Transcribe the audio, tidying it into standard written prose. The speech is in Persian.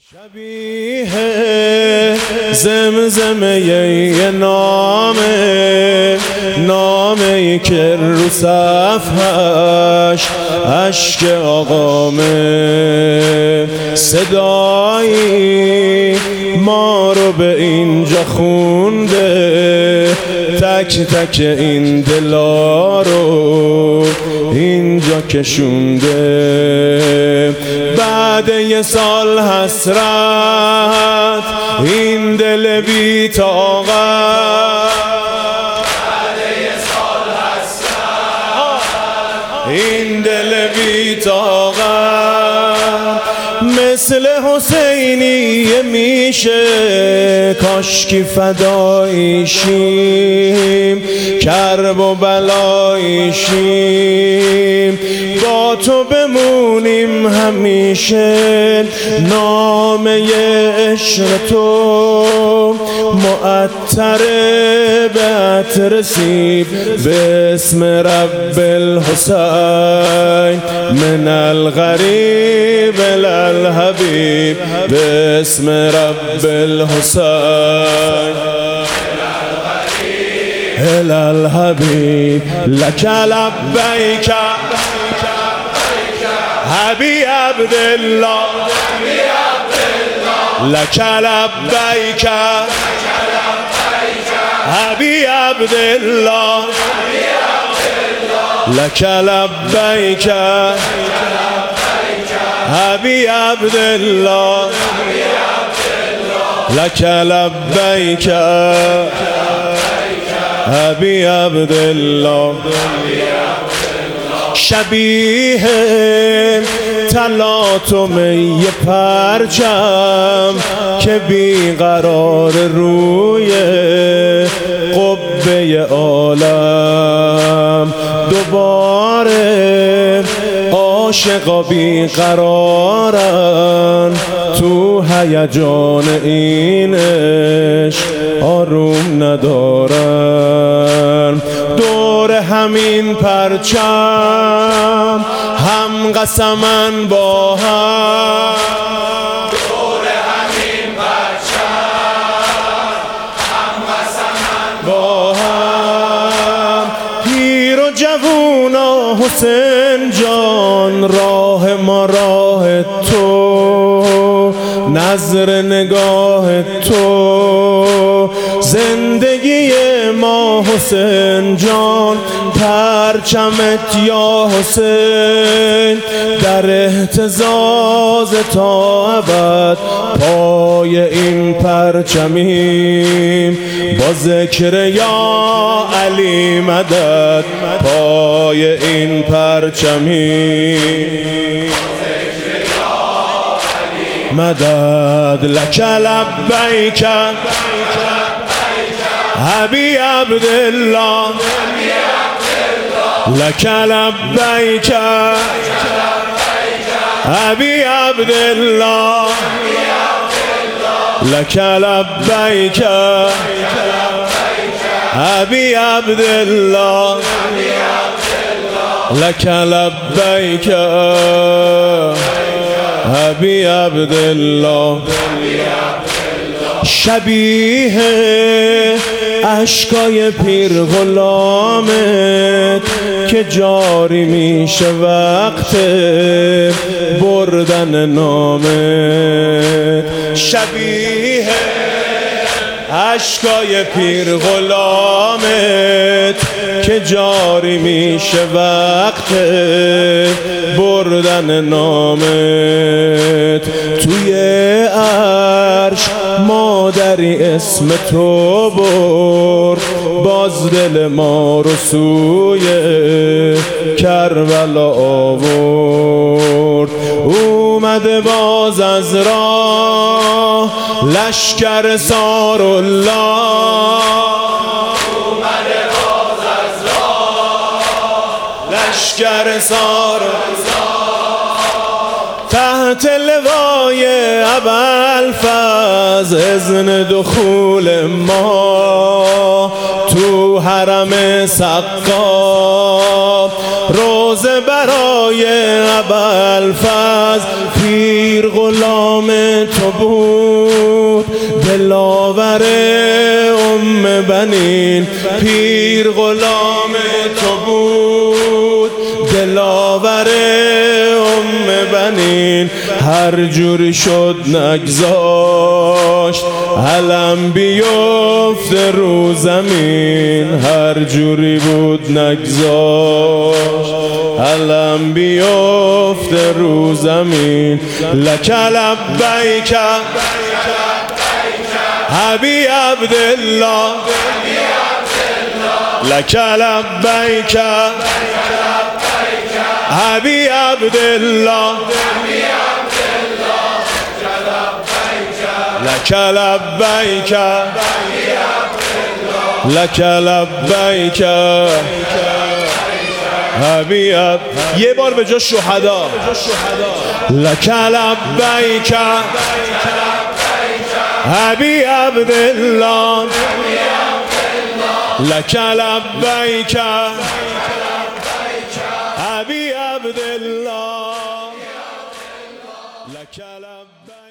شبیه زمزمه یه نامه که رو صفحش عشق آقامه، صدایی ما رو به اینجا خونده، تک تک این دلا رو اینجا کشونده. بعد یه سال حسرت این دل بی طاقت، بعد یه سال حسرت این دل بی طاقت، مثل حسینیه میشه کاشکی فداییشیم، کرب و بلاییشیم، با تو بمونیم همیشه. نامه عشق تو معطره به عطر سیب، به اسم رب الحسین من الغریب الحبیب، به اسم رب الحسین الحبیب. لک لبیک حبی عبدالله، لک لبیک حبی عبدالله، لک لبیک حبی عبدالله، لک لبیک حبی عبدالله. شبیه تلاطم یه پرچم که بیقرار روی قبه عالم، دوباره عاشقا بیقرارن تو هیجان این عشق، آروم ندارن. دور همین پرچم هم قسمن با هم، دور همین پرچم هم قسمن با هم. پیر و جوونا حسین جان، راه ما راه تو، نظر نگاه تو، زندگی ما حسین جان، پرچمت یا حسین در اهتزاز تا ابد. پای این پرچمیم با ذکر یا علی مدد، پای این پرچمیم مدد. لک لبیک حبی عبدالله، لک لبیک حبی عبدالله، لک لبیک حبی عبدالله، لک لبیک حبی عبدالله. شبیه اشکای پیر غلامت که جاری میشه وقت بردن نامت، شبیه اشکای پیر غلامت که جاری میشه وقت بردن نامت. توی عرش مادری اسم تو برد، باز دل ما رو سوی کربلا آورد. اومده باز از راه لشکر سارالله، اومده باز از راه لشکر سارالله، تحت لوای ابوالفضل اذن دخول ما تو حرم سقا. روزه برای ابوالفضل پیر غلام تو بود، دلاور ام بنین پیر غلام تو بود، دلاور ام بنین هر جوری شد نگذاشت علم بیفته رو زمین، هر جوری بود نگذاشت علم بیفته رو زمین. لک لبیک ابی عبدالله، لک لبیک ابی عبدالله، لک لبیک لک لبیک ابی عبدالله. یه بار به جا شهدا، لک لبیک ابی عبدالله، لک لبیک ابی عبدالله، لک لبیک.